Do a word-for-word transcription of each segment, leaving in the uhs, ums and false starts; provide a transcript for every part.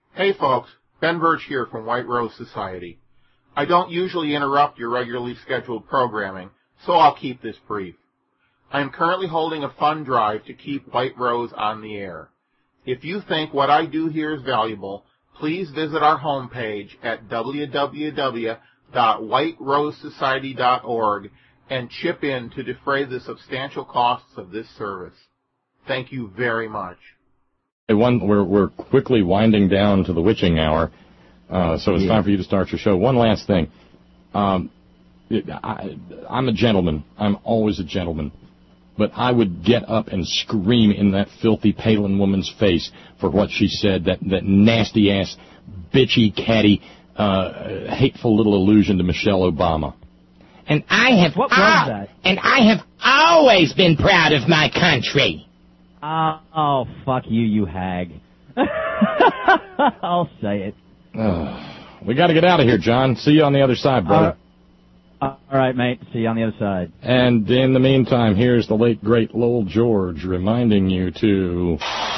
Hey folks, Ben Birch here from White Rose Society. I don't usually interrupt your regularly scheduled programming, so I'll keep this brief. I am currently holding a fund drive to keep White Rose on the air. If you think what I do here is valuable, please visit our homepage at w w w dot white rose society dot org and chip in to defray the substantial costs of this service. Thank you very much. One, we're, we're quickly winding down to the witching hour, uh, so it's yeah. time for you to start your show. One last thing. Um, it, I, I'm a gentleman. I'm always a gentleman. But I would get up and scream in that filthy Palin woman's face for what she said, that, that nasty-ass, bitchy, catty, uh, hateful little allusion to Michelle Obama. And I have what was al- that? And I have always been proud of my country. Uh, oh, fuck you, you hag. I'll say it. Uh, we got to get out of here, John. See you on the other side, brother. Uh, uh, all right, mate. See you on the other side. And in the meantime, here's the late, great Lowell George reminding you to...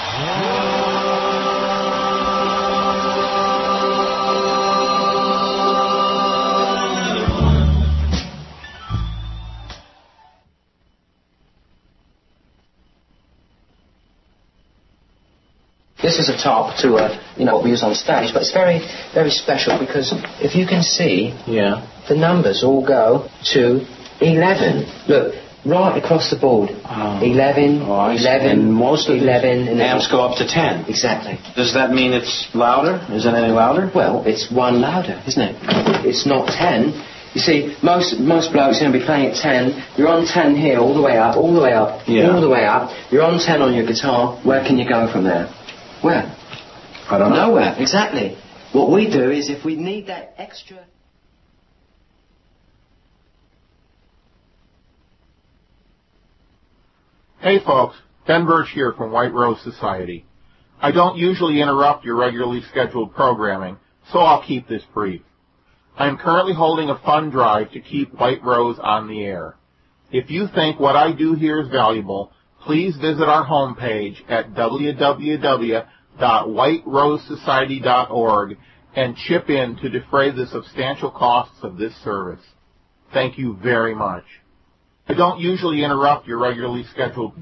This is a top to, uh, you know, what we use on stage, but it's very, very special because if you can see, yeah, the numbers all go to eleven. Look, right across the board. Oh. eleven, oh, eleven, and most of eleven, and amps go up to ten. Exactly. Does that mean it's louder? Is it any louder? Well, it's one louder, isn't it? It's not ten. You see, most most blokes are going to be playing at ten. You're on ten here, all the way up, all the way up, yeah. all the way up. You're on ten on your guitar. Where can you go from there? Where? I don't know. Nowhere, exactly. What we do is if we need that extra... Hey folks, Ben Birch here from White Rose Society. I don't usually interrupt your regularly scheduled programming, so I'll keep this brief. I am currently holding a fund drive to keep White Rose on the air. If you think what I do here is valuable, please visit our homepage at w w w dot white rose society dot org and chip in to defray the substantial costs of this service. Thank you very much. I don't usually interrupt your regularly scheduled...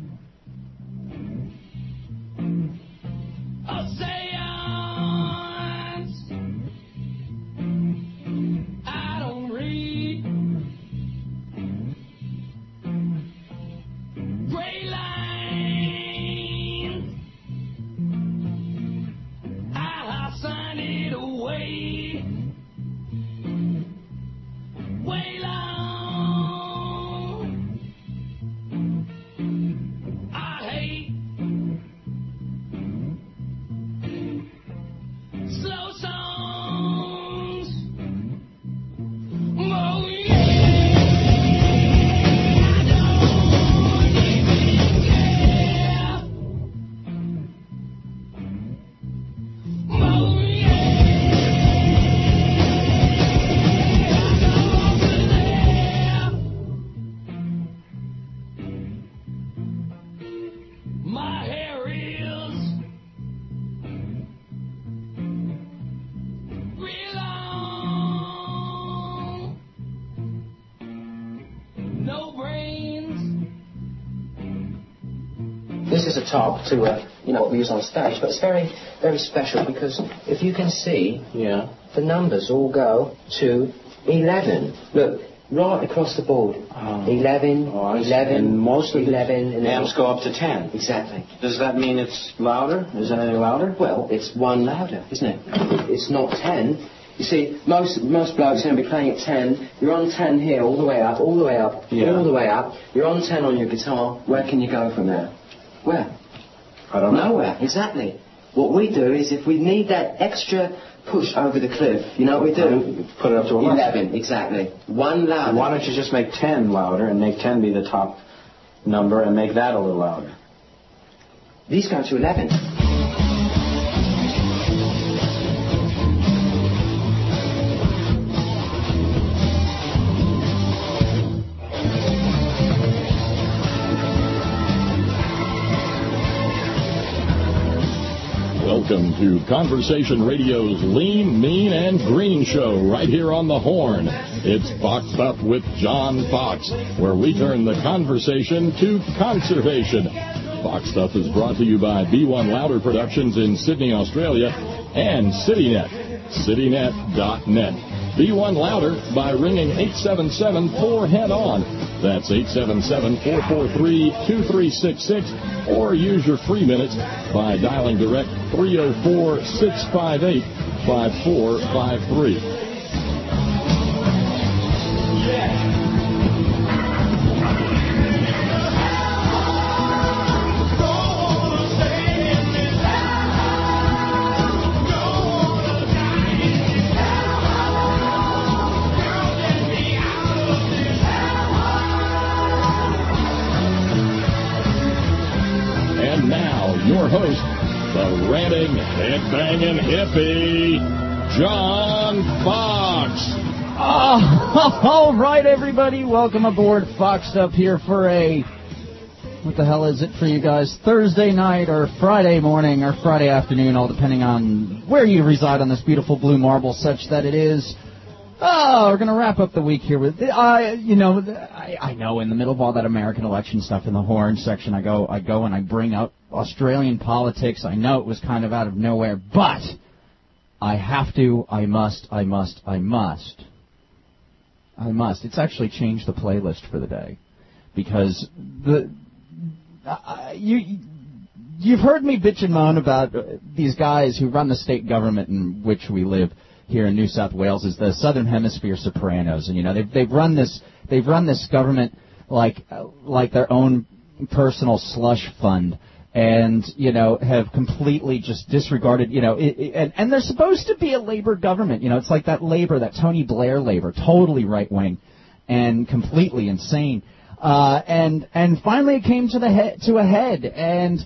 This is a top to, uh, you know, what we use on stage, but it's very, very special because if you can see, yeah, the numbers all go to eleven. Look, right across the board. Oh. eleven, oh, eleven, and most of eleven, and amps go up to ten. Exactly. Does that mean it's louder? Is it any louder? Well, it's one louder, isn't it? It's not ten. You see, most most blokes are going to be playing at ten. You're on ten here, all the way up, all the way up, yeah. all the way up. You're on ten on your guitar. Where can you go from there? Where? I don't know. Nowhere, exactly. What we do is if we need that extra push over the cliff, you know what we do? Put it up to eleven. eleven, exactly. One louder. Why don't you just make ten louder and make ten be the top number and make that a little louder? These go to eleven. Welcome to Conversation Radio's Lean, Mean, and Green show right here on the Horn. It's Foxed Up with John Fox, where we turn the conversation to conservation. Foxed Up is brought to you by B one Louder Productions in Sydney, Australia, and CityNet, citynet dot net. B one Louder by ringing eight seven seven four head on. That's eight seven seven four four three two three six six, or use your free minutes by dialing direct three oh four six five eight five four five three. Yeah. Your host, the ranting, head-banging hippie, John Fox. Oh, all right, everybody. Welcome aboard Foxed Up here for a, what the hell is it for you guys, Thursday night or Friday morning or Friday afternoon, all depending on where you reside on this beautiful blue marble, such that it is. Oh, we're going to wrap up the week here with, I, you know, I, I know in the middle of all that American election stuff in the Horn section, I go, I go and I bring up Australian politics. I know it was kind of out of nowhere, but I have to, I must, I must, I must, I must. It's actually changed the playlist for the day, because the, uh, you, you've heard me bitch and moan about these guys who run the state government in which we live here in New South Wales, is the Southern Hemisphere Sopranos, and you know they've they've run this they've run this government like like their own personal slush fund, and you know have completely just disregarded you know it, it, and and they're supposed to be a Labour government, you know it's like that Labour, that Tony Blair Labour, totally right wing and completely insane, uh, and and finally it came to the he- to a head and.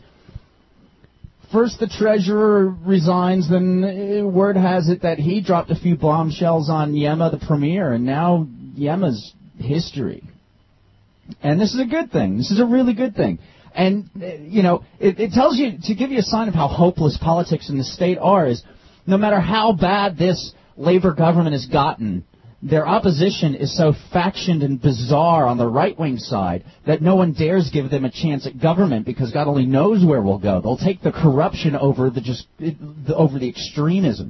First, the treasurer resigns, then word has it that he dropped a few bombshells on Yema, the premier, and now Yema's history. And this is a good thing. This is a really good thing. And, you know, it, it tells you, to give you a sign of how hopeless politics in the state are, is no matter how bad this Labour government has gotten, their opposition is so factioned and bizarre on the right-wing side that no one dares give them a chance at government, because God only knows where we'll go. They'll take the corruption over the just over the extremism.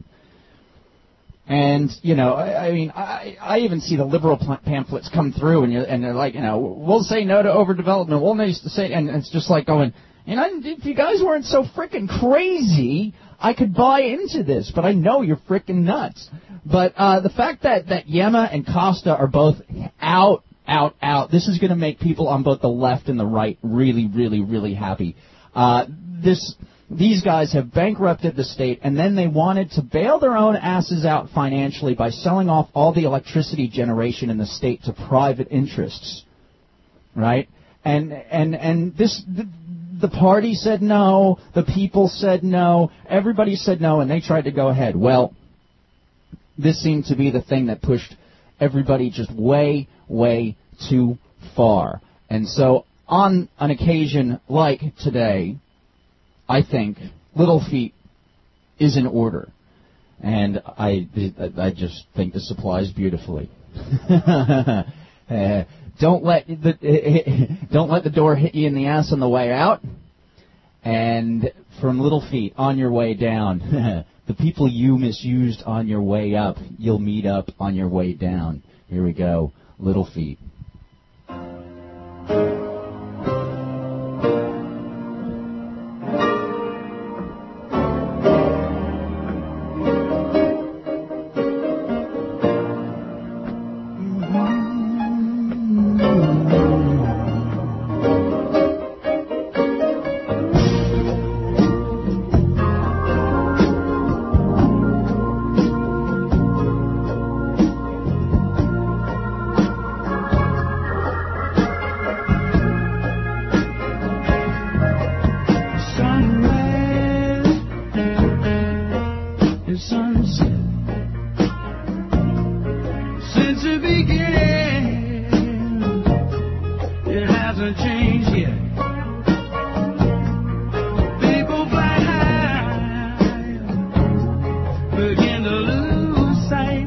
And, you know, I, I mean, I, I even see the liberal pamphlets come through, and, you're, and they're like, you know, we'll say no to overdevelopment. We'll no to say, and it's just like going, you know, if you guys weren't so frickin' crazy, I could buy into this, but I know you're frickin' nuts. But uh, the fact that, that Yema and Costa are both out, out, out, this is going to make people on both the left and the right really, really, really happy. Uh, this, these guys have bankrupted the state, and then they wanted to bail their own asses out financially by selling off all the electricity generation in the state to private interests, right? And and and this. The, The party said no, the people said no, everybody said no, and they tried to go ahead. Well, this seemed to be the thing that pushed everybody just way, way too far. And so on an occasion like today, I think Little Feat is in order. And I, I just think this applies beautifully. uh, Don't let the don't let the door hit you in the ass on the way out. And from Little Feat, on your way down, the people you misused on your way up, you'll meet up on your way down. Here we go, Little Feat. begin to lose sight.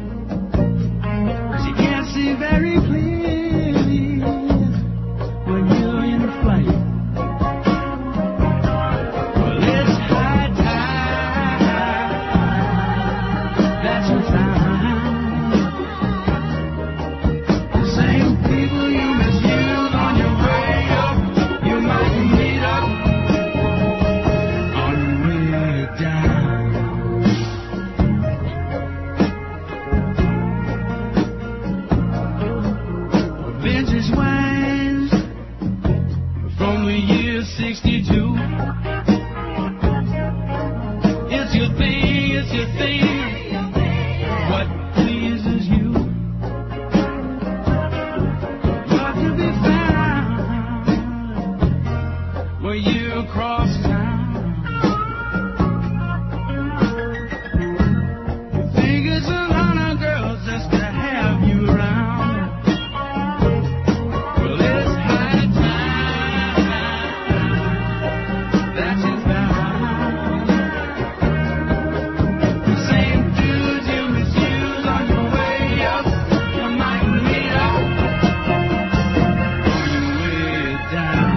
She can't see very clearly when you're in flight. Well, it's high tide, that's your time. The same people you misuse on your way up, you might meet up on your way down. Vintage wines from the year sixty-two. It's your thing, it's your thing. What pleases you? What to be found when you cross town? You think it's a lot of girls just to have you around. Well, it's high time that you found the same dudes you misuse on your way up. You might meet up on your way down.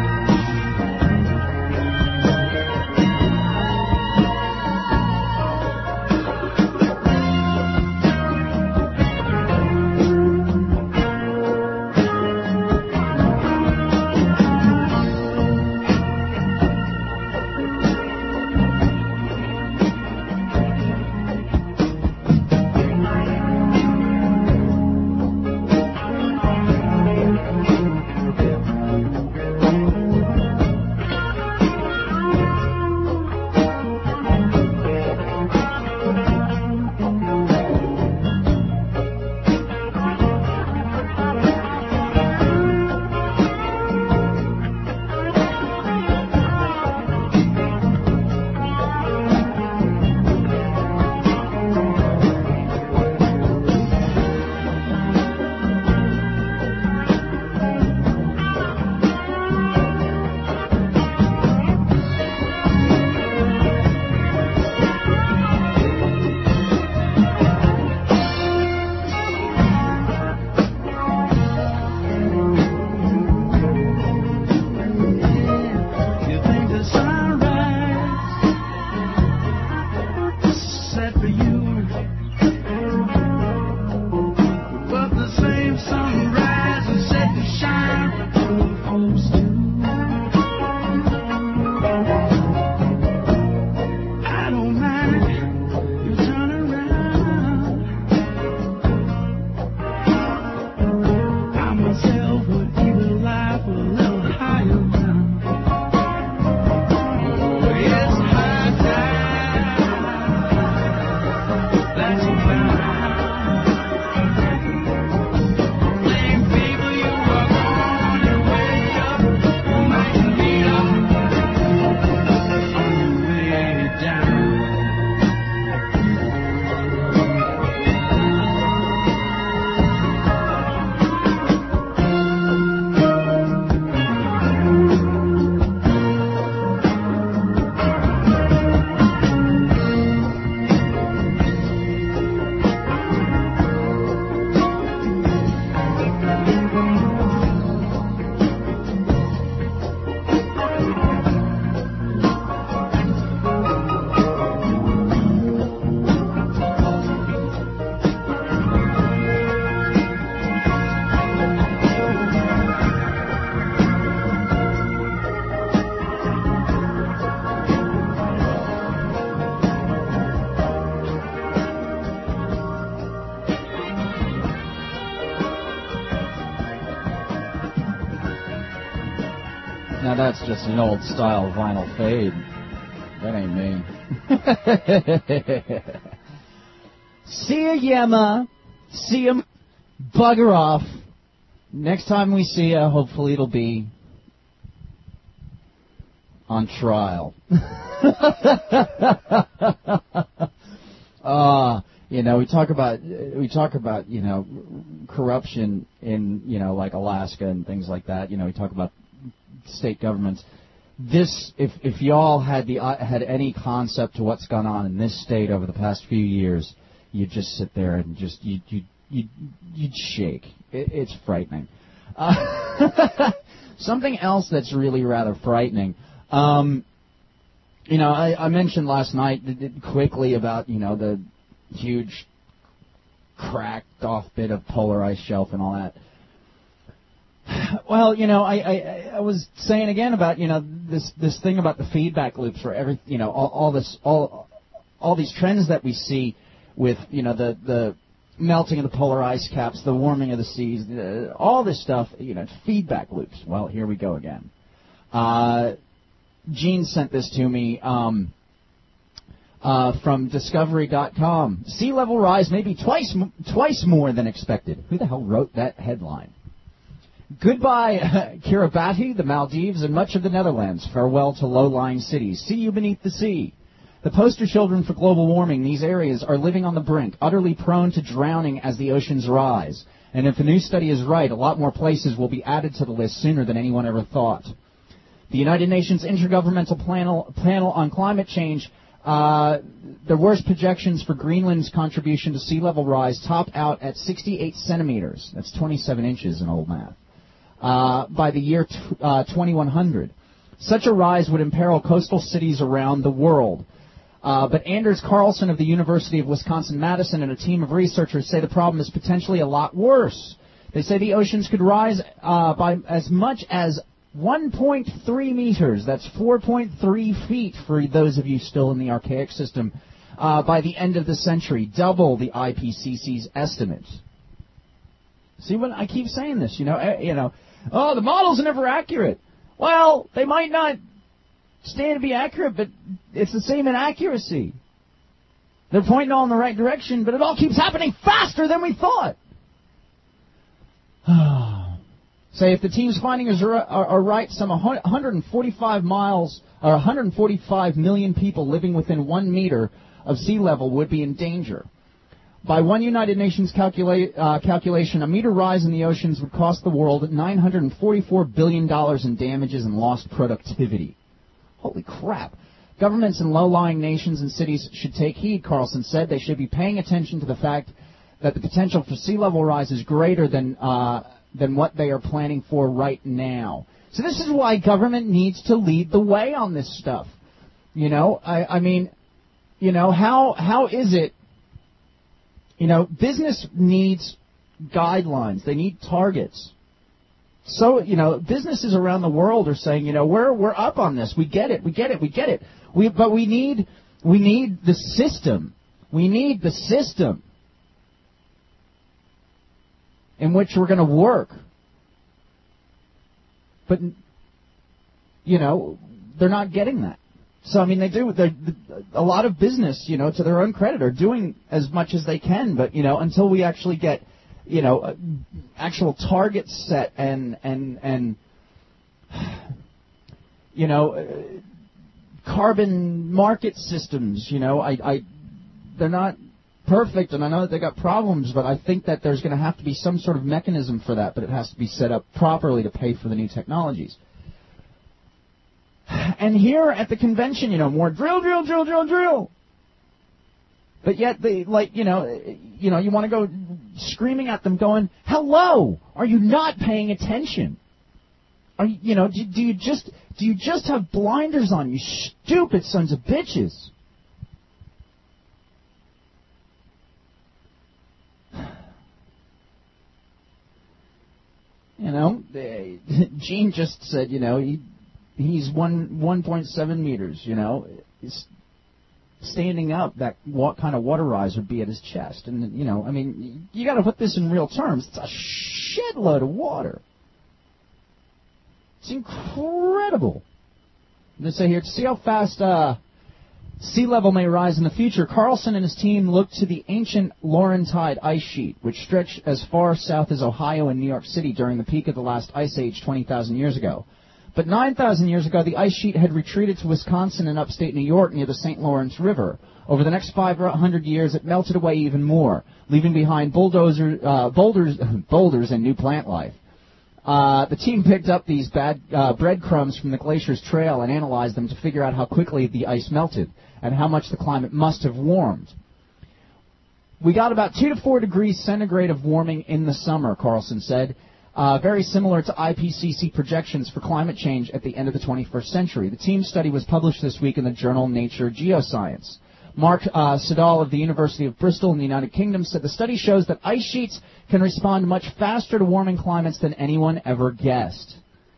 You think the sunrise is set for you, but the same sunrise is set to shine for folks too. I don't mind you turn around. I myself would either life a little higher ground. It's high time that you found same people you walk on your way up. You might meet up on your way down. Now that's just an old style vinyl fade. That ain't me. See ya, Yema. See ya. Bugger off. Next time we see ya, hopefully it'll be on trial. uh, you know, we talk about we talk about you know corruption in you know like Alaska and things like that. You know, we talk about state governments. this, if if y'all had the uh, had any concept to what's gone on in this state over the past few years, you'd just sit there and just you you you you'd shake. It, it's frightening. Uh, something else that's really rather frightening. Um, you know, I, I mentioned last night quickly about you know the huge cracked off bit of polar ice shelf and all that. Well, you know, I, I, I was saying again about, you know, this, this thing about the feedback loops for every, you know, all, all this, all, all these trends that we see with, you know, the, the melting of the polar ice caps, the warming of the seas, uh, all this stuff, you know, feedback loops. Well, here we go again. Uh, Gene sent this to me, um, uh, from Discovery dot com. Sea level rise may be twice, twice more than expected. Who the hell wrote that headline? Goodbye, uh, Kiribati, the Maldives, and much of the Netherlands. Farewell to low-lying cities. See you beneath the sea. The poster children for global warming, these areas are living on the brink, utterly prone to drowning as the oceans rise. And if the new study is right, a lot more places will be added to the list sooner than anyone ever thought. The United Nations Intergovernmental Panel, panel on Climate Change, uh, the worst projections for Greenland's contribution to sea level rise top out at sixty-eight centimeters. That's twenty-seven inches in old math. Uh, by the year t- uh, twenty-one hundred. Such a rise would imperil coastal cities around the world. Uh, but Anders Carlson of the University of Wisconsin-Madison and a team of researchers say the problem is potentially a lot worse. They say the oceans could rise uh, by as much as one point three meters. That's four point three feet for those of you still in the archaic system uh, by the end of the century, double the I P C C's estimate. See, when I keep saying this, you know, uh, you know, oh, the models are never accurate. Well, they might not stand to be accurate, but it's the same inaccuracy. They're pointing all in the right direction, but it all keeps happening faster than we thought. Say, if the team's findings are, are, are right, some one hundred forty-five miles or one hundred forty-five million people living within one meter of sea level would be in danger. By one United Nations calcula- uh, calculation, a meter rise in the oceans would cost the world nine hundred forty-four billion dollars in damages and lost productivity. Holy crap. Governments in low-lying nations and cities should take heed, Carlson said. They should be paying attention to the fact that the potential for sea level rise is greater than uh, than what they are planning for right now. So this is why government needs to lead the way on this stuff. You know, I, I mean, you know, how how is it? You know, business needs guidelines. They need targets. So, you know, businesses around the world are saying, you know, we're we're up on this. We get it. We get it. We get it. We but we need we need the system. We need the system in which we're going to work. But, you know, they're not getting that. So, I mean, they do, they're, a lot of business, you know, to their own credit, are doing as much as they can. But, you know, until we actually get, you know, actual targets set and, and, and you know, uh, carbon market systems, you know, I, I, they're not perfect, and I know that they got problems, but I think that there's going to have to be some sort of mechanism for that, but it has to be set up properly to pay for the new technologies. And here at the convention, you know, more drill, drill, drill, drill, drill. But yet, they, like, you know, you know, you want to go screaming at them, going, "Hello, are you not paying attention? Are you, you know, do, do you just do you just have blinders on, you stupid sons of bitches?" You know, Gene just said, you know, he. He's one one point seven meters. You know, he's standing up. That what kind of water rise would be at his chest? And you know, I mean, you got to put this in real terms. It's a shitload of water. It's incredible. They say here to see how fast uh, sea level may rise in the future. Carlson and his team looked to the ancient Laurentide ice sheet, which stretched as far south as Ohio and New York City during the peak of the last ice age twenty thousand years ago. But nine thousand years ago, the ice sheet had retreated to Wisconsin and upstate New York near the Saint Lawrence River. Over the next five hundred years, it melted away even more, leaving behind bulldozer, uh, boulders, boulders and new plant life. Uh, the team picked up these bad uh, breadcrumbs from the glacier's trail and analyzed them to figure out how quickly the ice melted and how much the climate must have warmed. We got about two to four degrees centigrade of warming in the summer, Carlson said, uh, very similar to I P C C projections for climate change at the end of the twenty-first century. The team's study was published this week in the journal Nature Geoscience. Mark uh, Siddall of the University of Bristol in the United Kingdom said the study shows that ice sheets can respond much faster to warming climates than anyone ever guessed.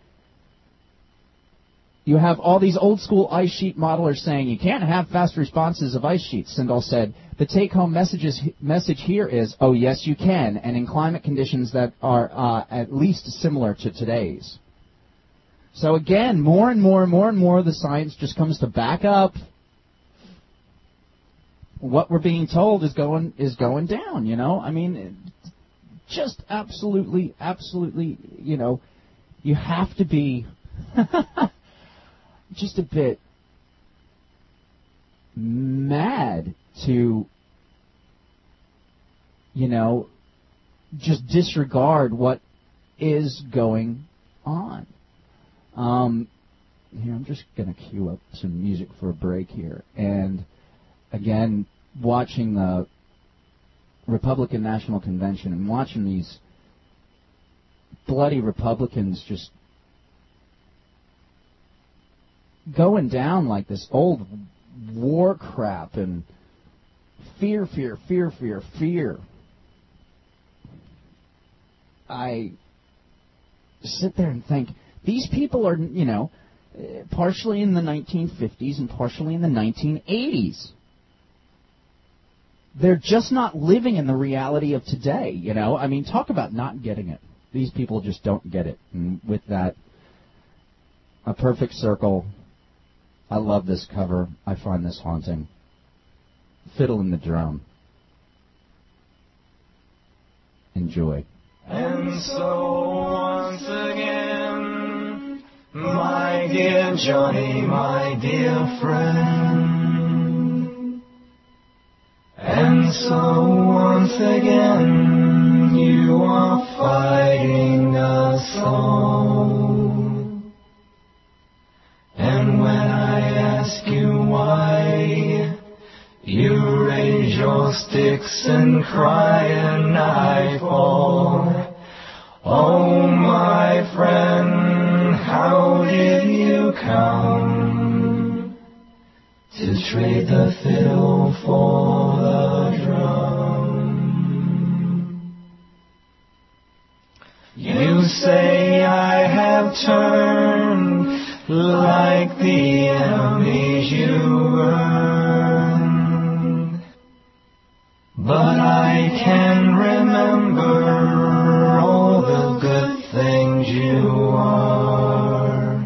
You have all these old-school ice sheet modelers saying you can't have fast responses of ice sheets, Siddall said. The take-home messages, message here is, oh, yes, you can, and in climate conditions that are uh, at least similar to today's. So, again, more and more and more and more of the science just comes to back up what we're being told is going is going down, you know? I mean, just absolutely, absolutely, you know, you have to be just a bit mad to, you know, just disregard what is going on. Um, here, I'm just going to cue up some music for a break here. And, again, watching the Republican National Convention and watching these bloody Republicans just going down like this old war crap and fear, fear, fear, fear, fear. I sit there and think, these people are, you know, partially in the nineteen fifties and partially in the nineteen eighties. They're just not living in the reality of today, you know. I mean, talk about not getting it. These people just don't get it. And with that, A Perfect Circle. I love this cover. I find this haunting. Fiddle in the Drum. Enjoy. And so once again, my dear Johnny, my dear friend, and so once again, you are fighting us all. And when I ask you why, you raise your sticks and cry and I fall. Oh, my friend, how did you come to trade the fiddle for the drum? You say I have turned like the enemies you burned, but I can remember all the good things you are.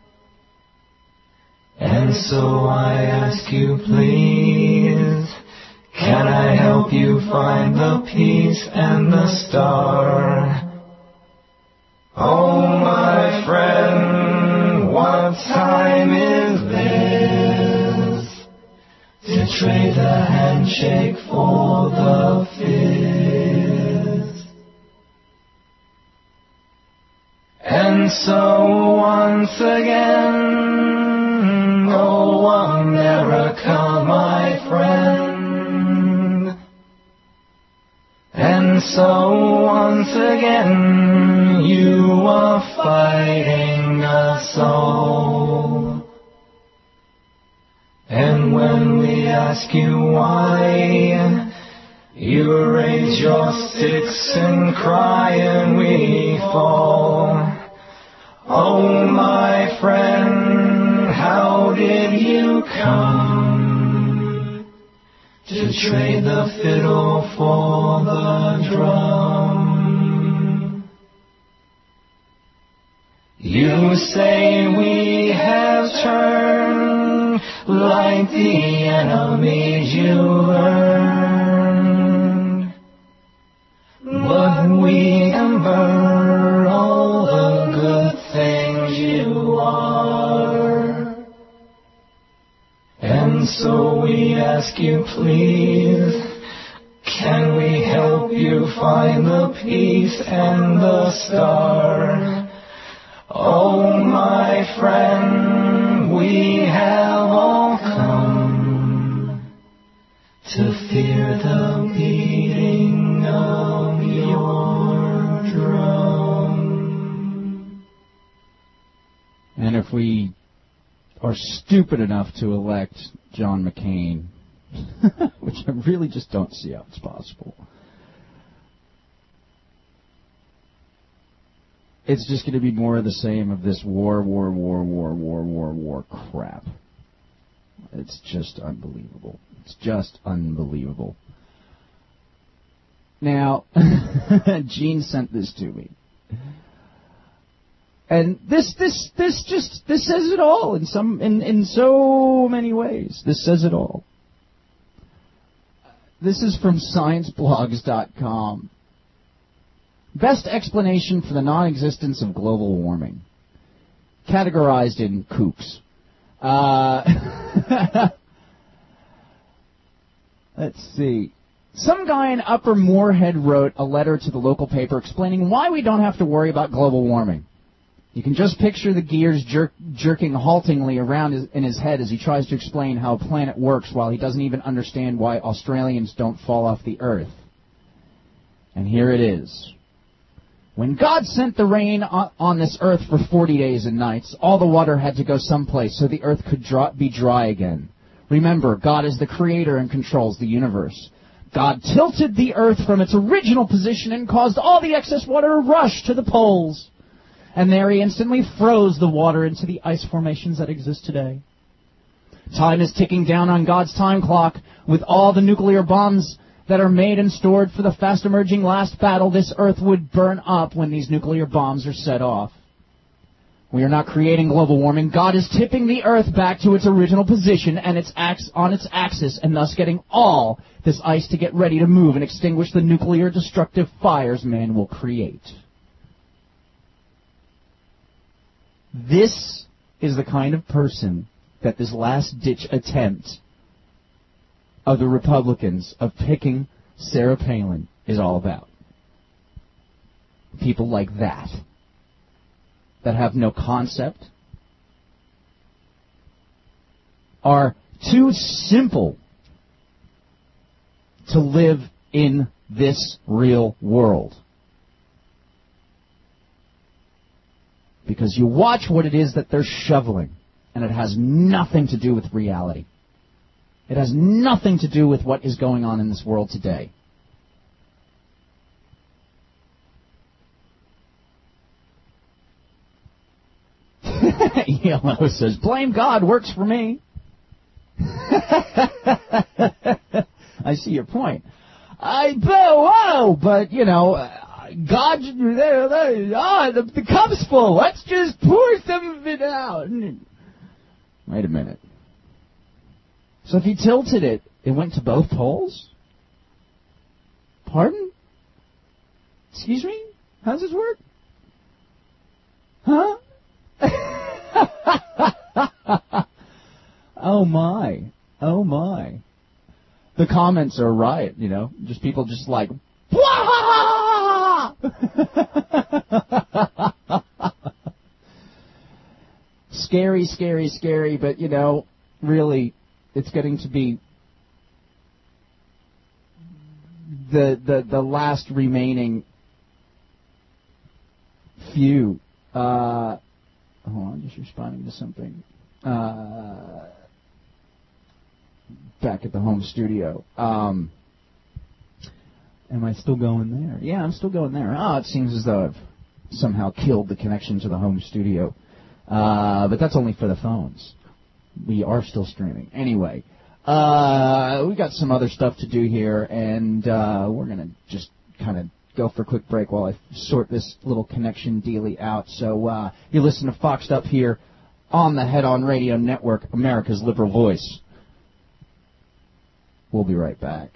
And so I ask you, please, can I help you find the peace and the star? Oh, my friend, what time is this to trade the handshake for the fist? And so once again, oh, America, my friend, and so once again, you are fighting us all. And when we ask you why, you raise your sticks and cry and we fall. Oh, my friend, how did you come to trade the fiddle for the drum? You say we have turned like the enemies you burned, but we can burn all the good things you are. And so we ask you, please, Can we help you find the peace and the star? Oh, my friend, we have all come to fear the beating of your drum. And if we are stupid enough to elect John McCain, which I really just don't see how it's possible, it's just going to be more of the same of this war, war, war, war, war, war, war crap. It's just unbelievable. It's just unbelievable. Now, Gene sent this to me. And this, this, this just, this says it all in some, in, in so many ways. This says it all. This is from science blogs dot com. Best explanation for the non-existence of global warming. Categorized in kooks. Uh, let's see. Some guy in Upper Moorhead wrote a letter to the local paper explaining why we don't have to worry about global warming. You can just picture the gears jerk, jerking haltingly around his, in his head as he tries to explain how a planet works while he doesn't even understand why Australians don't fall off the earth. And here it is. When God sent the rain on, on this earth for forty days and nights, all the water had to go someplace so the earth could dry, be dry again. Remember, God is the creator and controls the universe. God tilted the earth from its original position and caused all the excess water to rush to the poles. And there he instantly froze the water into the ice formations that exist today. Time is ticking down on God's time clock. With all the nuclear bombs that are made and stored for the fast-emerging last battle, this earth would burn up when these nuclear bombs are set off. We are not creating global warming. God is tipping the earth back to its original position and its ax- on its axis, and thus getting all this ice to get ready to move and extinguish the nuclear destructive fires man will create. This is the kind of person that this last-ditch attempt of the Republicans of picking Sarah Palin is all about. People like that, that have no concept, are too simple to live in this real world. Because you watch what it is that they're shoveling, and it has nothing to do with reality. It has nothing to do with what is going on in this world today. Yellow says, blame God, works for me. I see your point. I, whoa, but, you know, God, there, there, ah, the, the cup's full. Let's just pour some of it out. Wait a minute. So if he tilted it, it went to both poles? Pardon? Excuse me? How does this work? Huh? Oh my. Oh my. The comments are a riot, you know. Just people just like, scary, scary, scary, but you know, really, it's getting to be the the the last remaining few. Uh, hold on, just responding to something. Uh, back at the home studio. Um, am I still going there? Yeah, I'm still going there. Oh, it seems as though I've somehow killed the connection to the home studio. Uh, but that's only for the phones. We are still streaming. Anyway, uh, we got some other stuff to do here, and uh, we're going to just kind of go for a quick break while I sort this little connection dealy out. So uh, you listen to Foxed Up here on the Head On Radio Network, America's liberal voice. We'll be right back.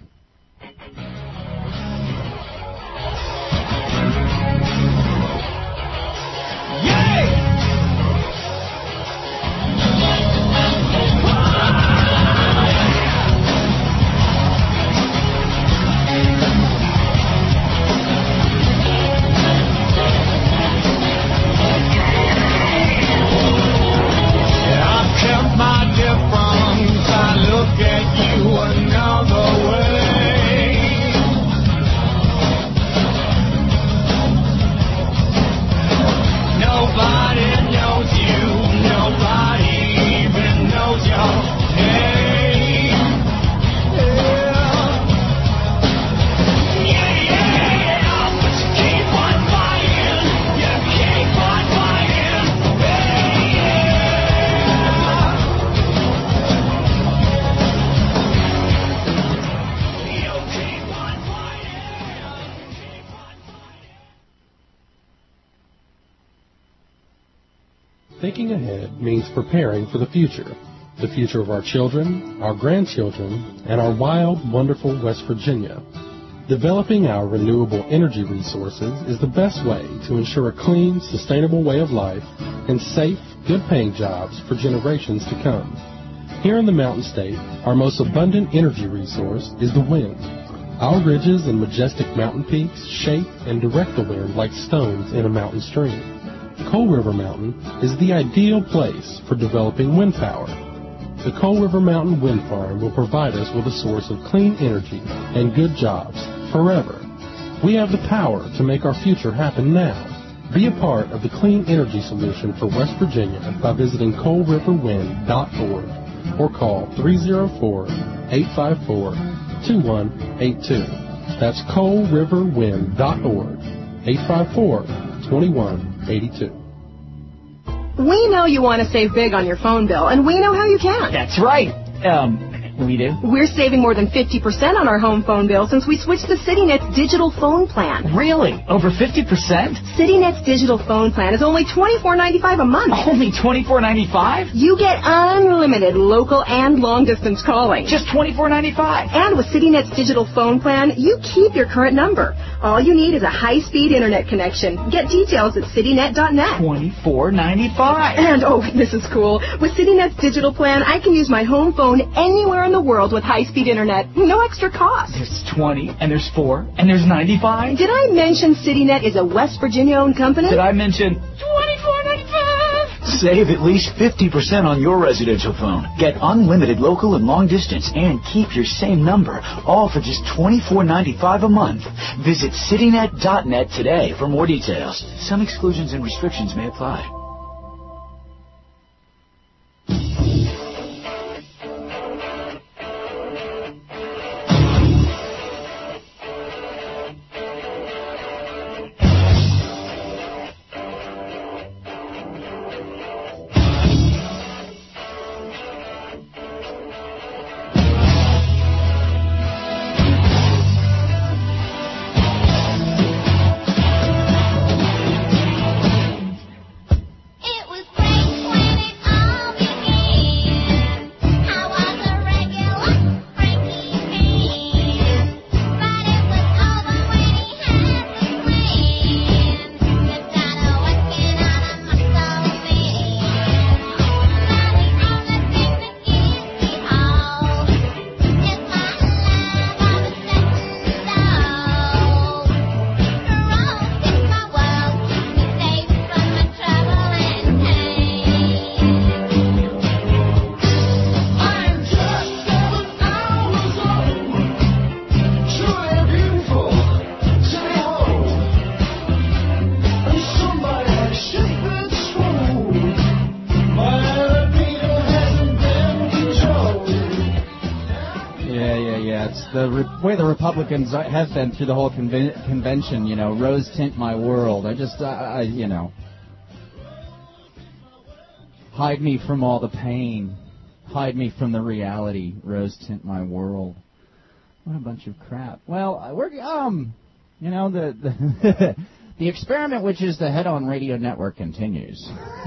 Thinking ahead means preparing for the future. The future of our children, our grandchildren, and our wild, wonderful West Virginia. Developing our renewable energy resources is the best way to ensure a clean, sustainable way of life and safe, good-paying jobs for generations to come. Here in the Mountain State, our most abundant energy resource is the wind. Our ridges and majestic mountain peaks shape and direct the wind like stones in a mountain stream. Coal River Mountain is the ideal place for developing wind power. The Coal River Mountain Wind Farm will provide us with a source of clean energy and good jobs forever. We have the power to make our future happen now. Be a part of the clean energy solution for West Virginia by visiting coal river wind dot org or call three oh four, eight five four, two one eight two. That's coal river wind dot org, eight five four, two one eight two. We know you want to save big on your phone bill, and we know how you can. That's right. Um, we do. We're saving more than fifty percent on our home phone bill since we switched to CityNet's digital phone plan. Really? Over fifty percent? CityNet's digital phone plan is only twenty-four ninety-five a month. Only twenty-four ninety-five? You get unlimited local and long-distance calling. Just twenty-four ninety-five. And with CityNet's digital phone plan, you keep your current number. All you need is a high-speed internet connection. Get details at citynet dot net. twenty-four ninety-five. And, oh, this is cool. With CityNet's digital plan, I can use my home phone anywhere in the world with high-speed internet. No extra cost. There's twenty, and there's four, and there's ninety-five. Did I mention CityNet is a West Virginia-owned company? Did I mention twenty-four ninety-five? Save at least fifty percent on your residential phone. Get unlimited local and long distance and keep your same number, all for just twenty-four ninety-five a month. Visit citynet dot net today for more details. Some exclusions and restrictions may apply. The re- way the Republicans have been through the whole conven- convention, you know, rose tint my world. I just, uh, I, you know, hide me from all the pain, hide me from the reality, rose tint my world. What a bunch of crap. Well, we're, um, you know, the the, the experiment, which is the Head On Radio Network, continues.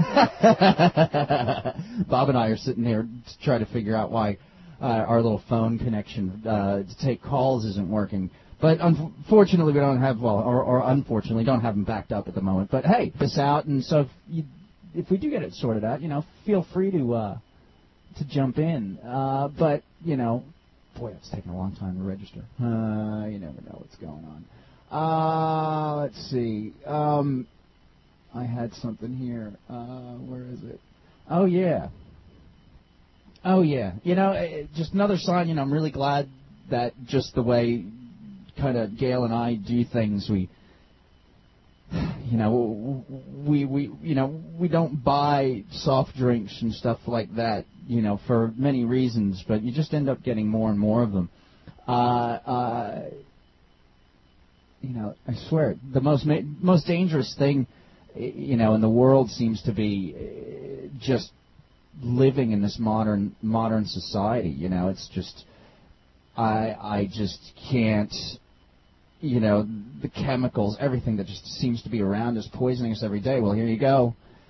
Bob and I are sitting there to try to figure out why Uh, our little phone connection uh, to take calls isn't working. But unfortunately, we don't have, well, or, or unfortunately, don't have them backed up at the moment. But hey, this out, and so if, you, if we do get it sorted out, you know, feel free to uh, to jump in. Uh, but, you know, boy, it's taking a long time to register. Uh, you never know what's going on. Uh, let's see. Um, I had something here. Uh, where is it? Oh, yeah. Oh, yeah. You know, just another sign, you know, I'm really glad that just the way kind of Gail and I do things, we, you know, we, we, you know, we don't buy soft drinks and stuff like that, you know, for many reasons, but you just end up getting more and more of them. Uh, uh, you know, I swear, the most, ma- most dangerous thing, you know, in the world seems to be just living in this modern modern society. You know, it's just I I just can't, you know, the chemicals, everything that just seems to be around us, poisoning us every day. Well, here you go.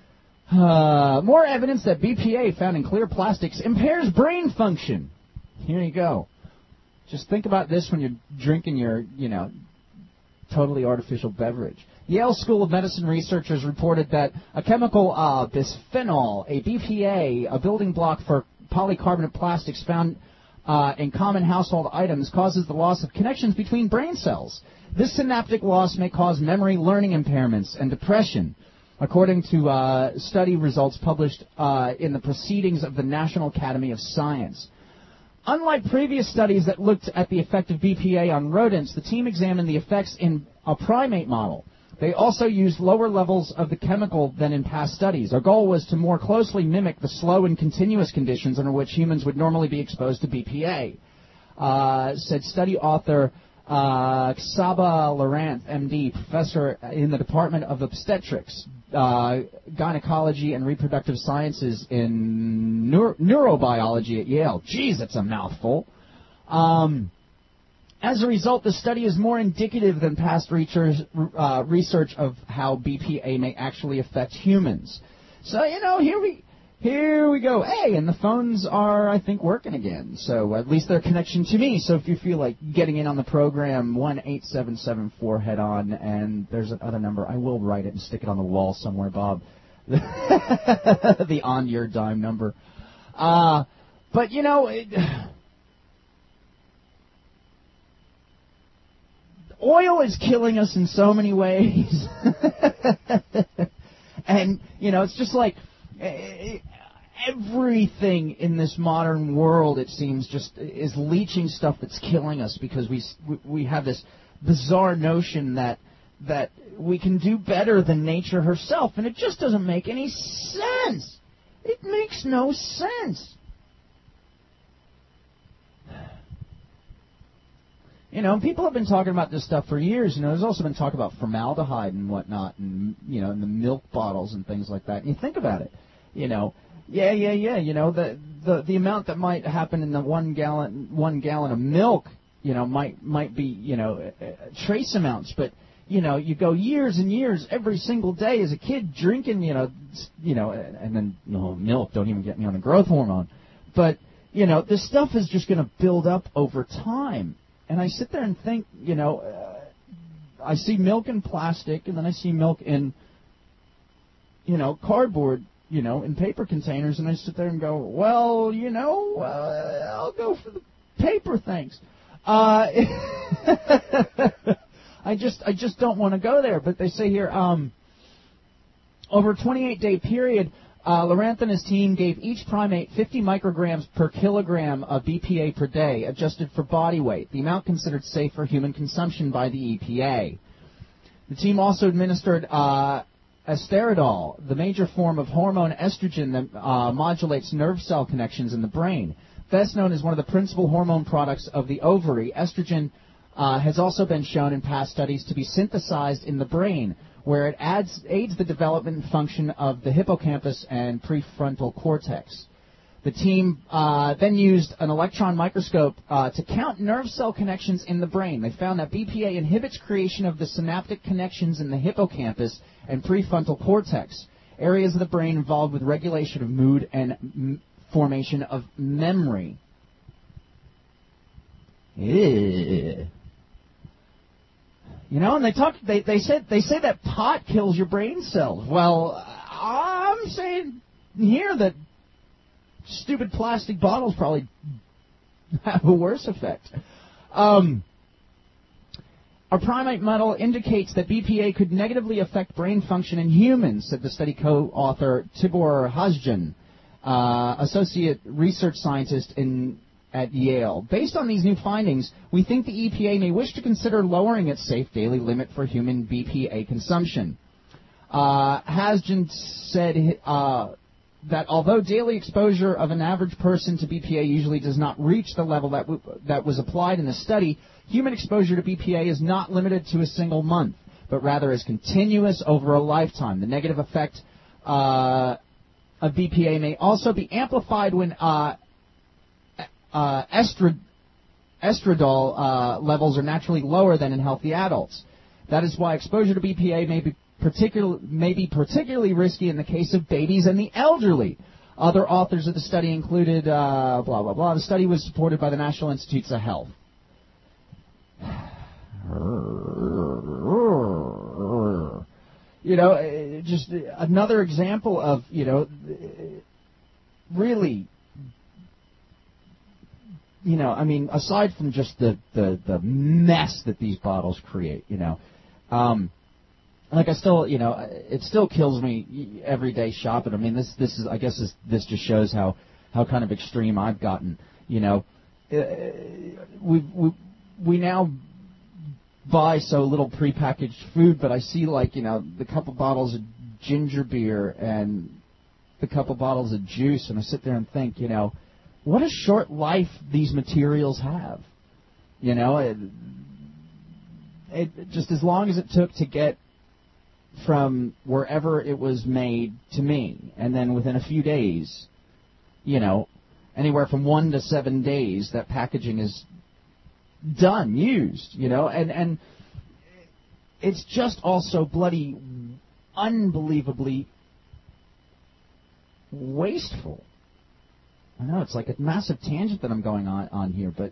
Uh, more evidence that B P A found in clear plastics impairs brain function. Here you go. Just think about this when you're drinking your, you know, totally artificial beverage. Yale School of Medicine researchers reported that a chemical, uh, bisphenol, a B P A, a building block for polycarbonate plastics found uh, in common household items, causes the loss of connections between brain cells. This synaptic loss may cause memory, learning impairments, and depression, according to uh, study results published uh, in the Proceedings of the National Academy of Science. Unlike previous studies that looked at the effect of B P A on rodents, the team examined the effects in a primate model. They also used lower levels of the chemical than in past studies. Our goal was to more closely mimic the slow and continuous conditions under which humans would normally be exposed to B P A, uh, said study author uh, Xaba Laurent, M D, professor in the Department of Obstetrics, uh, Gynecology and Reproductive Sciences in neuro- Neurobiology at Yale. Jeez, that's a mouthful. Um... As a result, the study is more indicative than past research, uh, research of how B P A may actually affect humans. So, you know, here we here we go. Hey, and the phones are, I think, working again. So at least they're connection to me. So if you feel like getting in on the program, one eight seven seven four head on, and there's another number. I will write it and stick it on the wall somewhere, Bob. The on your dime number. Uh, but, you know... It, oil is killing us in so many ways. And, you know, it's just like everything in this modern world, it seems, just is leaching stuff that's killing us because we we have this bizarre notion that that we can do better than nature herself, and it just doesn't make any sense. It makes no sense. You know, people have been talking about this stuff for years. You know, there's also been talk about formaldehyde and whatnot, and you know, in the milk bottles and things like that. And you think about it, you know, yeah, yeah, yeah. You know, the the the amount that might happen in the one gallon one gallon of milk, you know, might might be you know trace amounts, but you know, you go years and years every single day as a kid drinking, you know, you know, and then no milk. Don't even get me on the growth hormone, but you know, this stuff is just going to build up over time. And I sit there and think, you know, uh, I see milk in plastic, and then I see milk in, you know, cardboard, you know, in paper containers, and I sit there and go, well, you know, uh, I'll go for the paper, thanks. Uh, I just, I just don't want to go there. But they say here, um, over a twenty-eight day period, Uh, Laurent and his team gave each primate fifty micrograms per kilogram of B P A per day, adjusted for body weight, the amount considered safe for human consumption by the E P A. The team also administered uh, esteradol, the major form of hormone estrogen that uh, modulates nerve cell connections in the brain. Best known as one of the principal hormone products of the ovary, estrogen uh, has also been shown in past studies to be synthesized in the brain, where it adds, aids the development and function of the hippocampus and prefrontal cortex. The team uh, then used an electron microscope uh, to count nerve cell connections in the brain. They found that B P A inhibits creation of the synaptic connections in the hippocampus and prefrontal cortex, areas of the brain involved with regulation of mood and m- formation of memory. Ew. You know, and they talk. They they said they say that pot kills your brain cells. Well, I'm saying here that stupid plastic bottles probably have a worse effect. Um, our primate model indicates that B P A could negatively affect brain function in humans, said the study co-author Tibor Hazjan, uh, associate research scientist in. At Yale. Based on these new findings, we think the E P A may wish to consider lowering its safe daily limit for human B P A consumption. Uh, Hasjan said uh, that although daily exposure of an average person to B P A usually does not reach the level that, w- that was applied in the study, human exposure to B P A is not limited to a single month, but rather is continuous over a lifetime. The negative effect uh, of B P A may also be amplified when uh, Uh, estrad- estradiol uh, levels are naturally lower than in healthy adults. That is why exposure to B P A may be particular, maybe particularly risky in the case of babies and the elderly. Other authors of the study included uh, blah, blah, blah. The study was supported by the National Institutes of Health. You know, just another example of, you know, really, you know, I mean, aside from just the, the, the mess that these bottles create, you know, um, like I still, you know, it still kills me every day shopping. I mean, this, this is, I guess this, this just shows how, how kind of extreme I've gotten, you know. We, we, we now buy so little prepackaged food, but I see, like, you know, the couple bottles of ginger beer and the couple bottles of juice, and I sit there and think, you know, what a short life these materials have. You know, it, it just as long as it took to get from wherever it was made to me, and then within a few days, you know, anywhere from one to seven days, that packaging is done, used, you know, and, and it's just also bloody unbelievably wasteful. I know, it's like a massive tangent that I'm going on, on here, but,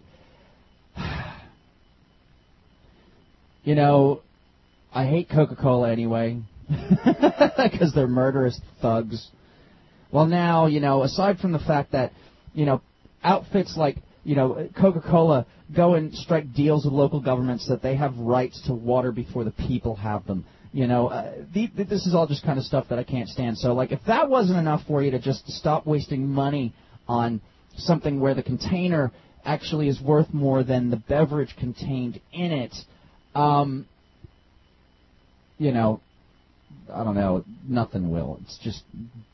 you know, I hate Coca-Cola anyway, because they're murderous thugs. Well, now, you know, aside from the fact that, you know, outfits like, you know, Coca-Cola go and strike deals with local governments that they have rights to water before the people have them. You know, uh, the, this is all just kind of stuff that I can't stand. So, like, if that wasn't enough for you to just stop wasting money on something where the container actually is worth more than the beverage contained in it, um, you know, I don't know, nothing will. It's just...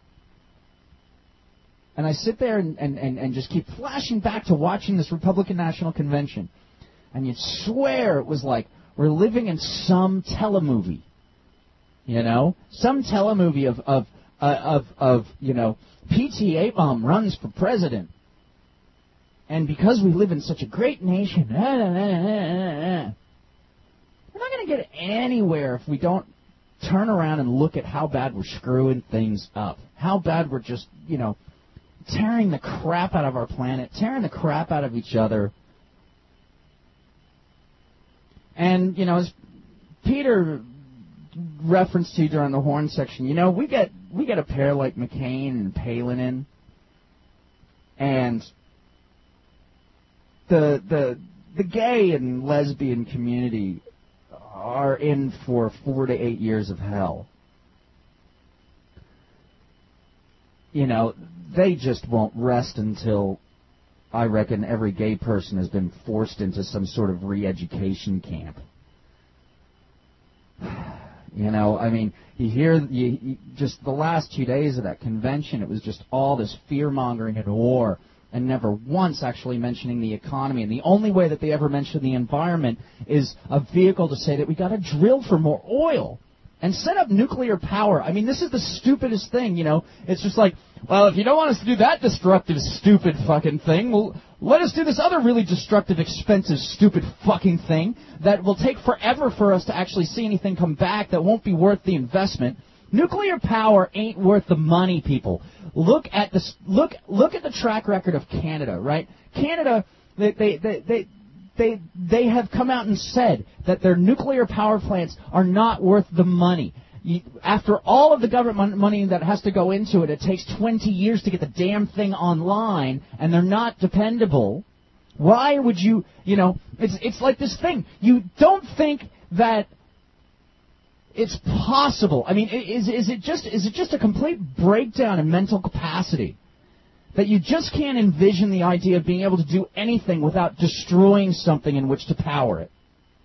And I sit there and, and, and, and just keep flashing back to watching this Republican National Convention. And you'd swear it was like we're living in some telemovie. You know? Some telemovie of, of, uh, of, of you know, P T Abram runs for president. And because we live in such a great nation, we're not going to get anywhere if we don't turn around and look at how bad we're screwing things up. How bad we're just, you know, tearing the crap out of our planet, tearing the crap out of each other. And, you know, as Peter referenced to during the Horn section, you know, we get we get a pair like McCain and Palin in, and the the the gay and lesbian community are in for four to eight years of hell. You know, they just won't rest until, I reckon, every gay person has been forced into some sort of re-education camp. You know, I mean, you hear, you, you, just the last two days of that convention, it was just all this fear-mongering and war, and never once actually mentioning the economy. And the only way that they ever mention the environment is a vehicle to say that we got to drill for more oil and set up nuclear power. I mean, this is the stupidest thing, you know. It's just like, well, if you don't want us to do that destructive, stupid fucking thing, well, let us do this other really destructive, expensive, stupid fucking thing that will take forever for us to actually see anything come back that won't be worth the investment. Nuclear power ain't worth the money, people. Look at this. Look, look at the track record of Canada, right? Canada, they, they, they, they They they have come out and said that their nuclear power plants are not worth the money. You, after all of the government money that has to go into it, it takes twenty years to get the damn thing online, and they're not dependable. Why would you, you know, it's it's like this thing. You don't think that it's possible. I mean, is is it just is it just a complete breakdown in mental capacity? That you just can't envision the idea of being able to do anything without destroying something in which to power it.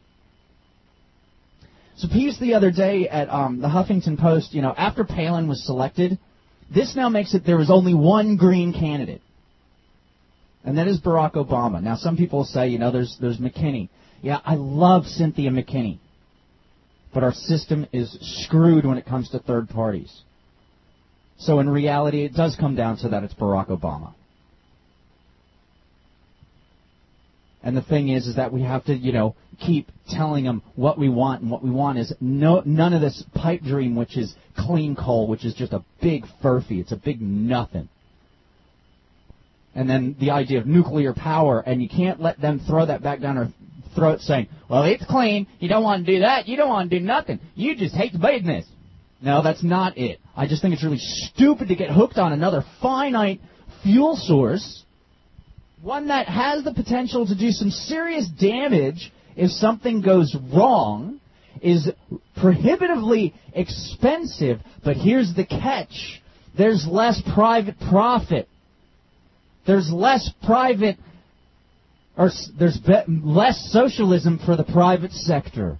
So piece the other day at um, the Huffington Post, you know, after Palin was selected, this now makes it there was only one green candidate, and that is Barack Obama. Now some people say, you know, there's there's McKinney. Yeah, I love Cynthia McKinney, but our system is screwed when it comes to third parties. So in reality, it does come down to that it's Barack Obama. And the thing is, is that we have to, you know, keep telling them what we want, and what we want is no none of this pipe dream, which is clean coal, which is just a big furphy. It's a big nothing. And then the idea of nuclear power, and you can't let them throw that back down our throat saying, well, it's clean. You don't want to do that. You don't want to do nothing. You just hate the business. No, that's not it. I just think it's really stupid to get hooked on another finite fuel source, one that has the potential to do some serious damage if something goes wrong, is prohibitively expensive, but here's the catch. There's less private profit. There's less private, or there's be- less socialism for the private sector.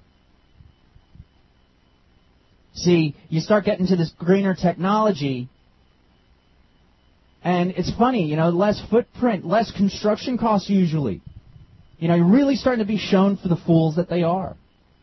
See, you start getting to this greener technology, and it's funny, you know, less footprint, less construction costs usually. You know, you're really starting to be shown for the fools that they are.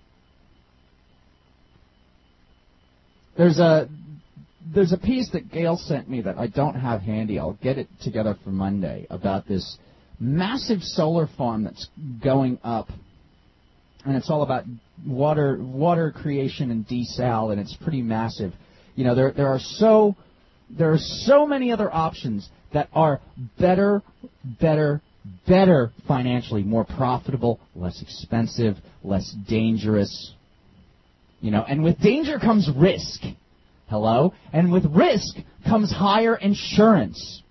There's a there's a piece that Gail sent me that I don't have handy. I'll get it together for Monday about this massive solar farm that's going up, and it's all about water water creation and desal, and it's pretty massive. You know, there there are so there are so many other options that are better, better, better financially, more profitable, less expensive, less dangerous. You know, and with danger comes risk. Hello? And with risk comes higher insurance.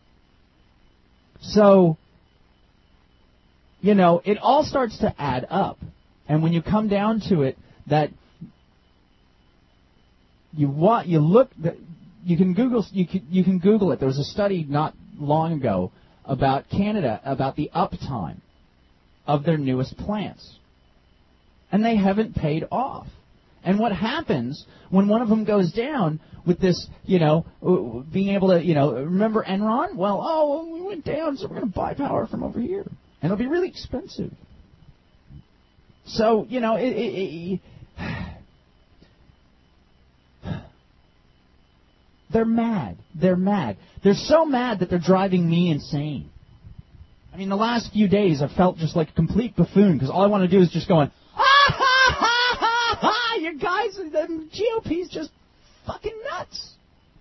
So, you know, it all starts to add up. And when you come down to it, that you want, you look, you can Google, you can, you can Google it. There was a study not long ago about Canada, about the uptime of their newest plants. And they haven't paid off. And what happens when one of them goes down with this, you know, being able to, you know, remember Enron? Well, oh, we went down, so we're going to buy power from over here. And it'll be really expensive. So, you know, it, it, it, they're mad. They're mad. They're so mad that they're driving me insane. I mean, the last few days I've felt just like a complete buffoon because all I want to do is just going, ah, ha, ha, ha, ha, you guys, the G O P's just fucking nuts.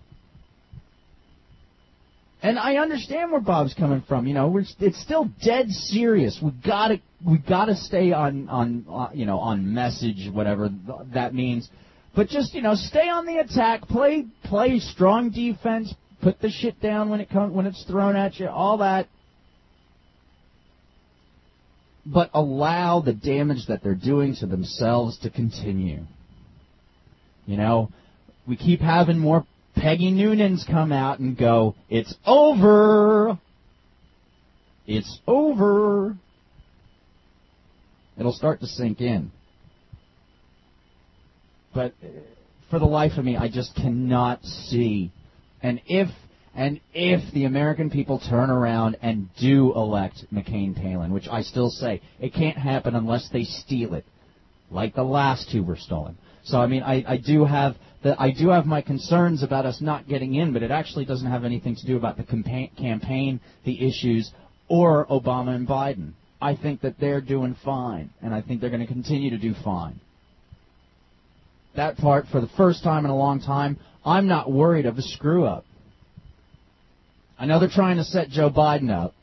And I understand where Bob's coming from. You know, we're, it's still dead serious. We gotta, we gotta stay on, on, uh, you know, on message, whatever that means. But just, you know, stay on the attack, play, play strong defense, put the shit down when it comes, when it's thrown at you, all that. But allow the damage that they're doing to themselves to continue. You know, we keep having more Peggy Noonans come out and go, it's over. It's over. It'll start to sink in. But for the life of me, I just cannot see. And if and if the American people turn around and do elect McCain-Palin, which I still say, it can't happen unless they steal it, like the last two were stolen. So I mean, I, I do have the I do have my concerns about us not getting in, but it actually doesn't have anything to do about the campaign, campaign, the issues, or Obama and Biden. I think that they're doing fine, and I think they're going to continue to do fine. That part, for the first time in a long time, I'm not worried of a screw-up. I know they're trying to set Joe Biden up,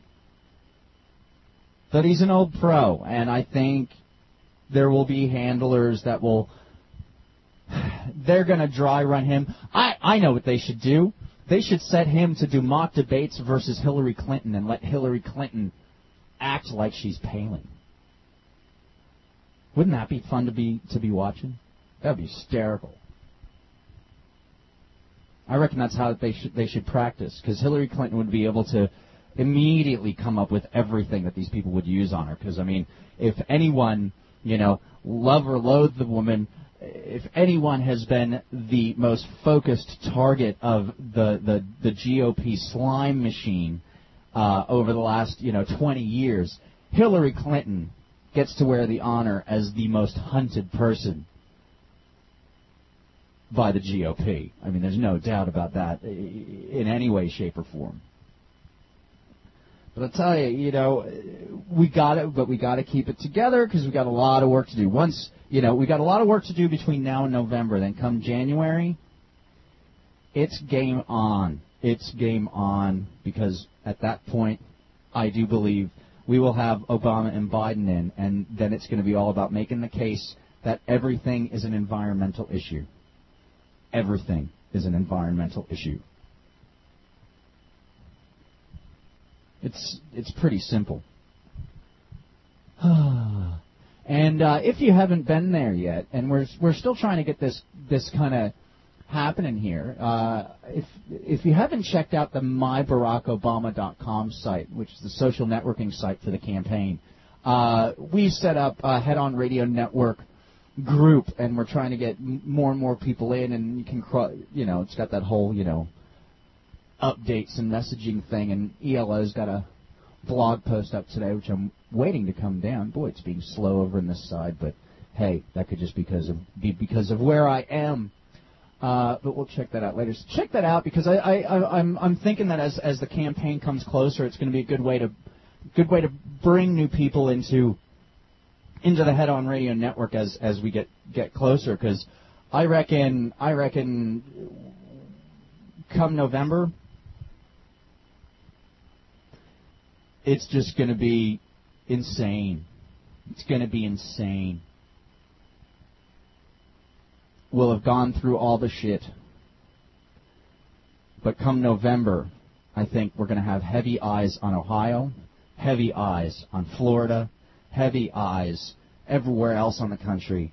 but he's an old pro, and I think there will be handlers that will... They're going to dry run him. I, I know what they should do. They should set him to do mock debates versus Hillary Clinton and let Hillary Clinton act like she's Palin. Wouldn't that be fun to be to be watching? That would be hysterical. I reckon that's how they should they should practice, because Hillary Clinton would be able to immediately come up with everything that these people would use on her. Because, I mean, if anyone, you know, love or loathe the woman, if anyone has been the most focused target of the, the, the G O P slime machine uh, over the last, you know, twenty years, Hillary Clinton gets to wear the honor as the most hunted person by the G O P. I mean, there's no doubt about that in any way, shape, or form. But I'll tell you, you know, we got it, but we got to keep it together because we got a lot of work to do. Once, you know, we got a lot of work to do between now and November. Then come January, it's game on. It's game on because at that point, I do believe we will have Obama and Biden in, and then it's going to be all about making the case that everything is an environmental issue. Everything is an environmental issue. It's it's pretty simple. And uh, if you haven't been there yet, and we're we're still trying to get this this kind of happening here, uh, if if you haven't checked out the my barack obama dot com site, which is the social networking site for the campaign, uh, we set up a Head On Radio Network group, and we're trying to get m- more and more people in, and you can, cro- you know, it's got that whole, you know, updates and messaging thing, and E L O's got a blog post up today, which I'm waiting to come down. Boy, it's being slow over on this side, but hey, that could just because of, be because of where I am. Uh, but we'll check that out later. So check that out because I, I, I, I'm, I'm thinking that as, as the campaign comes closer, it's going to be a good way to, good way to bring new people into, into the Head On Radio Network as, as we get, get closer. Because I reckon, I reckon, come November, it's just going to be insane. It's going to be insane. We'll have gone through all the shit. But come November, I think we're going to have heavy eyes on Ohio, heavy eyes on Florida, heavy eyes everywhere else on the country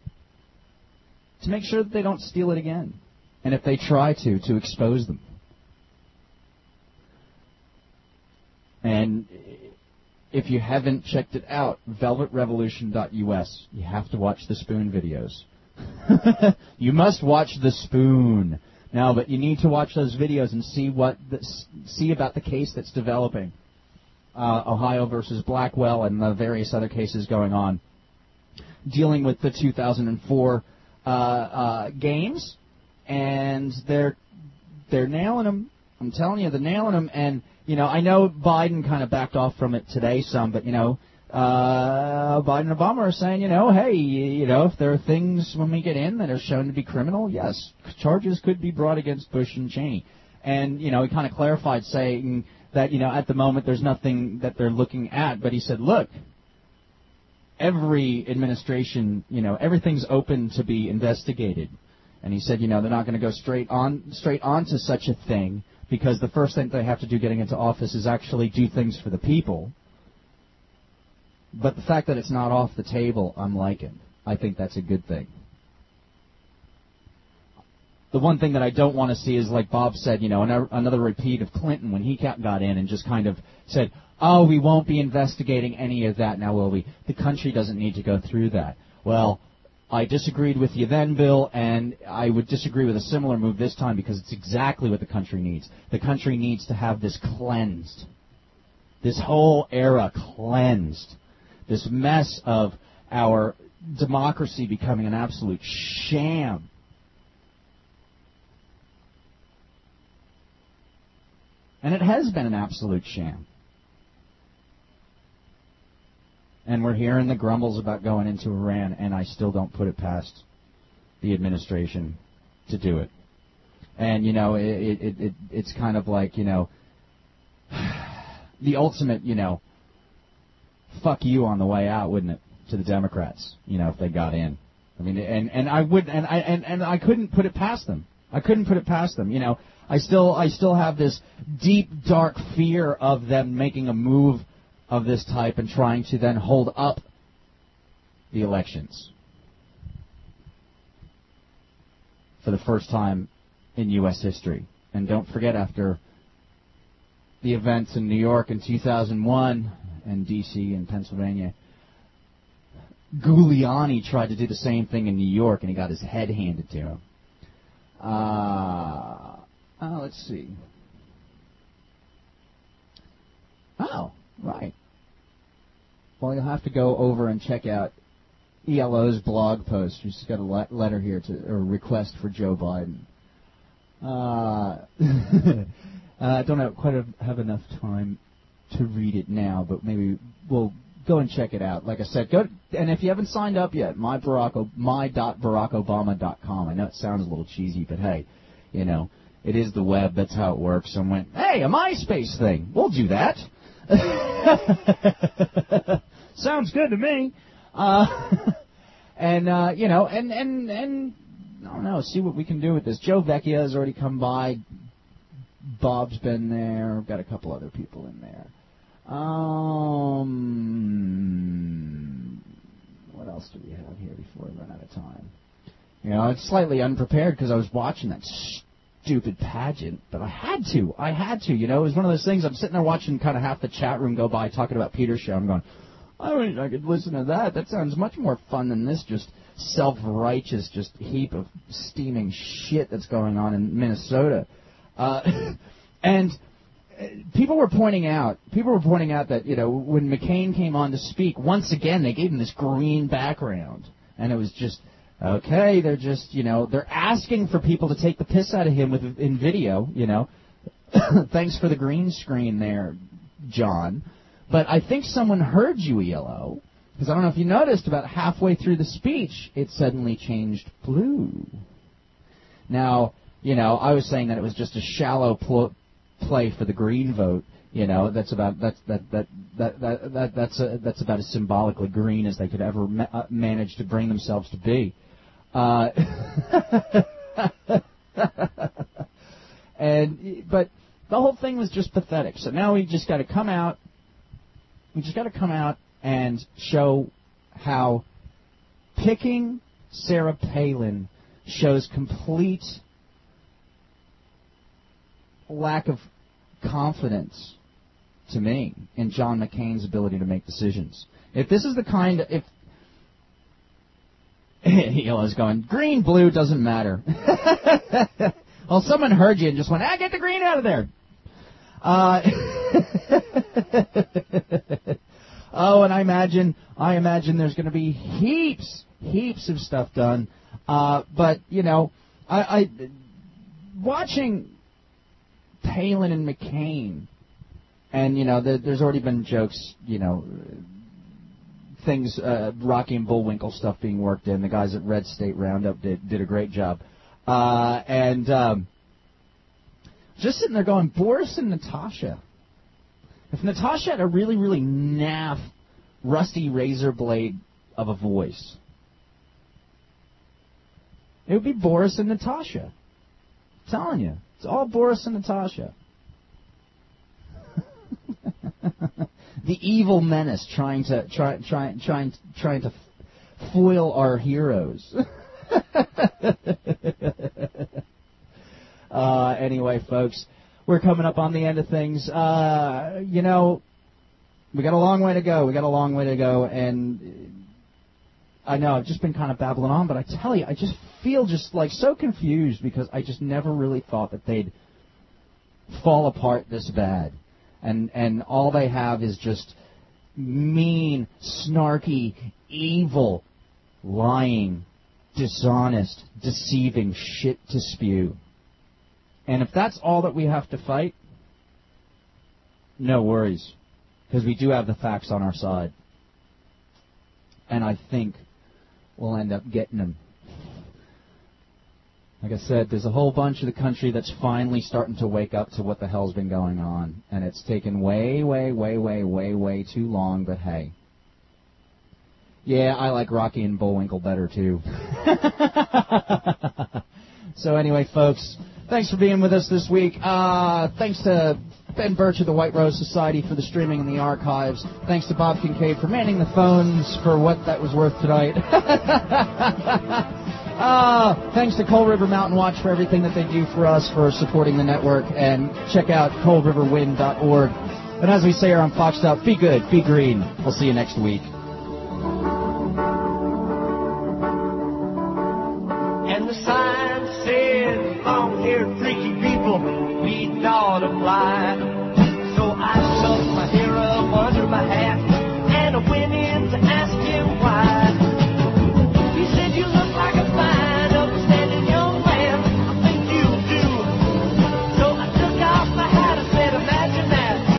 to make sure that they don't steal it again. And if they try to, to expose them. And if you haven't checked it out, velvet revolution dot U S, you have to watch the Spoon videos. You must watch the Spoon. Now, but you need to watch those videos and see what the, see about the case that's developing. Uh, Ohio versus Blackwell and the various other cases going on. Dealing with the two thousand four uh, uh, games. And they're, they're nailing them. I'm telling you, they're nailing them. And, you know, I know Biden kind of backed off from it today some, but, you know, Uh, Biden and Obama are saying, you know, hey, you know, if there are things when we get in that are shown to be criminal, yes, charges could be brought against Bush and Cheney. And, you know, he kind of clarified saying that, you know, at the moment there's nothing that they're looking at. But he said, look, every administration, you know, everything's open to be investigated. And he said, you know, they're not going to go straight on, straight on to such a thing because the first thing they have to do getting into office is actually do things for the people. But the fact that it's not off the table, I'm liking. I think that's a good thing. The one thing that I don't want to see is, like Bob said, you know, another repeat of Clinton when he got in and just kind of said, oh, we won't be investigating any of that now, will we? The country doesn't need to go through that. Well, I disagreed with you then, Bill, and I would disagree with a similar move this time because it's exactly what the country needs. The country needs to have this cleansed. This whole era cleansed. This mess of our democracy becoming an absolute sham. And it has been an absolute sham. And we're hearing the grumbles about going into Iran, and I still don't put it past the administration to do it. And, you know, it, it, it it's kind of like, you know, the ultimate, you know, fuck you on the way out, wouldn't it, to the Democrats, you know, if they got in. I mean, and, and I would, and I, and, and I couldn't put it past them. I couldn't put it past them. You know, I still, I still have this deep, dark fear of them making a move of this type and trying to then hold up the elections for the first time in U S history. And don't forget, after the events in New York in two thousand one and D C and Pennsylvania, Giuliani tried to do the same thing in New York, and he got his head handed to him. Uh, oh, let's see. Oh, right. Well, you'll have to go over and check out E L O's blog post. She's got a le- letter here to or request for Joe Biden. Uh, I don't have, quite have, have enough time to read it now, but maybe we'll go and check it out. Like I said, go and if you haven't signed up yet, my Barack my dot barack obama dot com. I know it sounds a little cheesy, but hey, you know, it is the web. That's how it works. And went, hey, a MySpace thing. We'll do that. Sounds good to me. Uh, and uh, you know, and and and I don't know. See what we can do with this. Joe Vecchia has already come by. Bob's been there. Got a couple other people in there. Um, what else do we have here before I run out of time? You know, it's slightly unprepared because I was watching that stupid pageant, but I had to. I had to. You know, it was one of those things. I'm sitting there watching kind of half the chat room go by talking about Peter's show. I'm going, I wish I could listen to that. That sounds much more fun than this just self-righteous, just heap of steaming shit that's going on in Minnesota. Uh, and people were pointing out, people were pointing out that, you know, when McCain came on to speak, once again they gave him this green background, and it was just, okay, they're just, you know, they're asking for people to take the piss out of him with in video, you know. Thanks for the green screen there, John. But I think someone heard you, E L O, because I don't know if you noticed, about halfway through the speech, it suddenly changed blue. Now, you know, I was saying that it was just a shallow pl- play for the green vote. You know, that's about that's that that that, that, that that's a, that's about as symbolically green as they could ever ma- uh, manage to bring themselves to be. Uh, and but the whole thing was just pathetic. So now we just got to come out. We just got to come out and show how picking Sarah Palin shows complete lack of confidence to me in John McCain's ability to make decisions. If this is the kind of, if he was going, green, blue, doesn't matter. Well, someone heard you and just went, ah, get the green out of there. Uh, oh, and I imagine, I imagine there's going to be heaps, heaps of stuff done. Uh, but, you know, I, I watching Palin and McCain, and, you know, the, there's already been jokes, you know, things, uh, Rocky and Bullwinkle stuff being worked in. The guys at Red State Roundup did, did a great job. Uh, and um, just sitting there going, Boris and Natasha. If Natasha had a really, really naff, rusty razor blade of a voice, it would be Boris and Natasha. I'm telling you. It's all Boris and Natasha. The evil menace trying to try, try, trying trying to foil our heroes. uh, anyway, folks, we're coming up on the end of things. Uh, you know, we got a long way to go. We got a long way to go, and I know I've just been kind of babbling on, but I tell you, I just feel just like so confused because I just never really thought that they'd fall apart this bad. And and all they have is just mean, snarky, evil, lying, dishonest, deceiving shit to spew. And if that's all that we have to fight, no worries, because we do have the facts on our side. And I think we'll end up getting them. Like I said, there's a whole bunch of the country that's finally starting to wake up to what the hell's been going on. And it's taken way, way, way, way, way, way too long, but hey. Yeah, I like Rocky and Bullwinkle better, too. So anyway, folks, thanks for being with us this week. Uh, thanks to Ben Birch of the White Rose Society for the streaming and the archives. Thanks to Bob Kincaid for manning the phones for what that was worth tonight. Uh, thanks to Coal River Mountain Watch for everything that they do for us, for supporting the network. And check out cold river wind dot org. And as we say here on Fox Stop, be good, be green. We'll see you next week. And the sign said, long-haired freaky people, we ought to fly.